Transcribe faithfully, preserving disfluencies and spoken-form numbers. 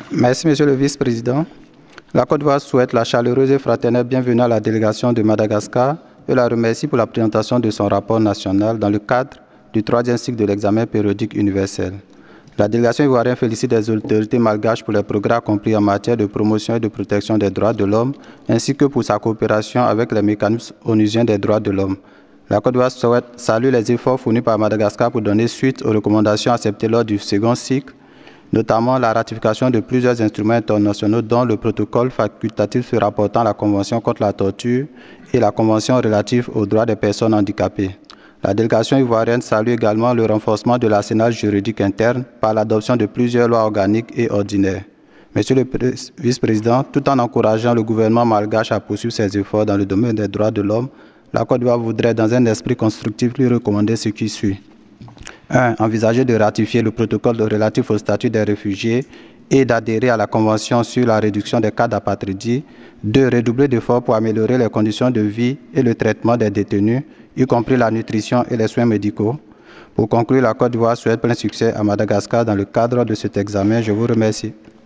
Merci, Monsieur le Vice-président. La Côte d'Ivoire souhaite la chaleureuse et fraternelle bienvenue à la délégation de Madagascar et la remercie pour la présentation de son rapport national dans le cadre du troisième cycle de l'examen périodique universel. La délégation ivoirienne félicite les autorités malgaches pour les progrès accomplis en matière de promotion et de protection des droits de l'homme, ainsi que pour sa coopération avec les mécanismes onusiens des droits de l'homme. La Côte d'Ivoire souhaite saluer les efforts fournis par Madagascar pour donner suite aux recommandations acceptées lors du second cycle, notamment la ratification de plusieurs instruments internationaux, dont le protocole facultatif se rapportant à la Convention contre la torture et la Convention relative aux droits des personnes handicapées. La délégation ivoirienne salue également le renforcement de l'arsenal juridique interne par l'adoption de plusieurs lois organiques et ordinaires. Monsieur le Vice-président, tout en encourageant le gouvernement malgache à poursuivre ses efforts dans le domaine des droits de l'homme, la Côte d'Ivoire voudrait, dans un esprit constructif, lui recommander ce qui suit. un Envisager de ratifier le protocole relatif au statut des réfugiés et d'adhérer à la Convention sur la réduction des cas d'apatridie. deux Redoubler d'efforts pour améliorer les conditions de vie et le traitement des détenus, y compris la nutrition et les soins médicaux. Pour conclure, la Côte d'Ivoire souhaite plein succès à Madagascar dans le cadre de cet examen. Je vous remercie.